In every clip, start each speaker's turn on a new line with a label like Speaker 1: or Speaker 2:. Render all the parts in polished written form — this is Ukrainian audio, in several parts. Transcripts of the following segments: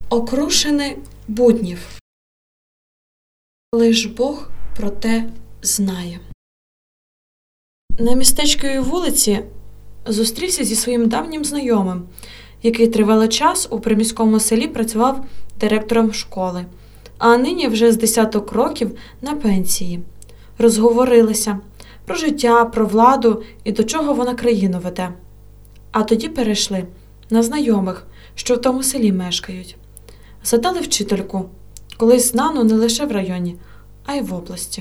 Speaker 1: Окрушини буднів. Лиш Бог про те знає. На містечковій вулиці зустрівся зі своїм давнім знайомим, який тривалий час у приміському селі працював директором школи, а нині вже з десяток років на пенсії. Розговорилися про життя, про владу і до чого вона країну веде. А тоді перейшли на знайомих, що в тому селі мешкають. Задали вчительку, колись знану не лише в районі, а й в області.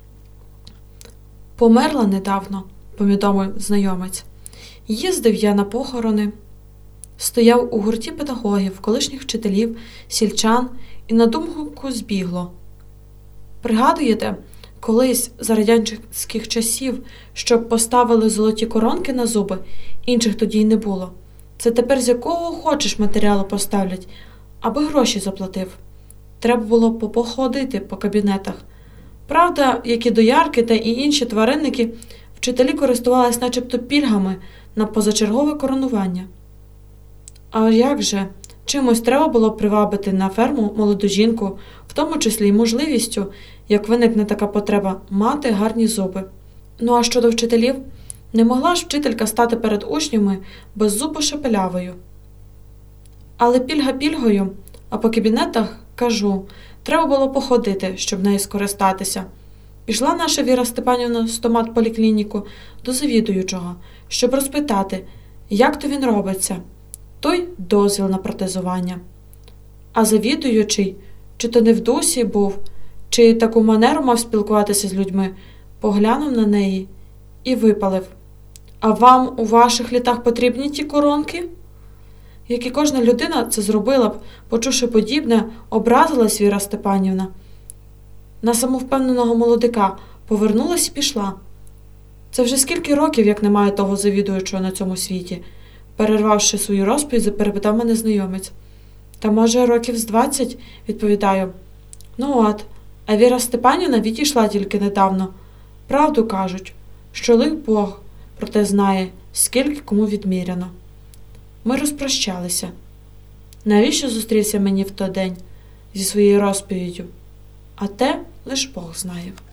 Speaker 1: Померла недавно, повідомив знайомець. Їздив я на похорони. Стояв у гурті педагогів, колишніх вчителів, сільчан, і на думку збігло. Пригадуєте, колись за радянських часів, щоб поставили золоті коронки на зуби, інших тоді й не було. Це тепер з якого хочеш матеріалу поставлять, аби гроші заплатив. Треба було походити по кабінетах. Правда, як і доярки та і інші тваринники, вчителі користувались начебто пільгами на позачергове коронування. А як же? Чимось треба було привабити на ферму молоду жінку, в тому числі й можливістю, як виникне така потреба, мати гарні зуби. Ну а щодо вчителів, не могла ж вчителька стати перед учнями беззубо-шепелявою. Але пільга пільгою, а по кабінетах, кажу, треба було походити, щоб нею скористатися. Пішла наша Віра Степанівна з стомат-поліклініку до завідуючого, щоб розпитати, як то він робиться. Той дозвіл на протезування. А завідуючий, чи то не в дусі був, чи таку манеру мав спілкуватися з людьми, поглянув на неї і випалив. А вам у ваших літах потрібні ті коронки? Як і кожна людина це зробила б, почувши подібне, образилась Віра Степанівна. На самовпевненого молодика повернулась і пішла. Це вже скільки років, як немає того завідуючого на цьому світі? Перервавши свою розповідь, перепитав мене знайомець. Та може років з 20, відповідаю. Ну от, а Віра Степанівна відійшла тільки недавно. Правду кажуть, що лих Бог про те знає, скільки кому відміряно. Ми розпрощалися. Навіщо зустрівся мені в той день зі своєю розповіддю? А те лиш Бог знає.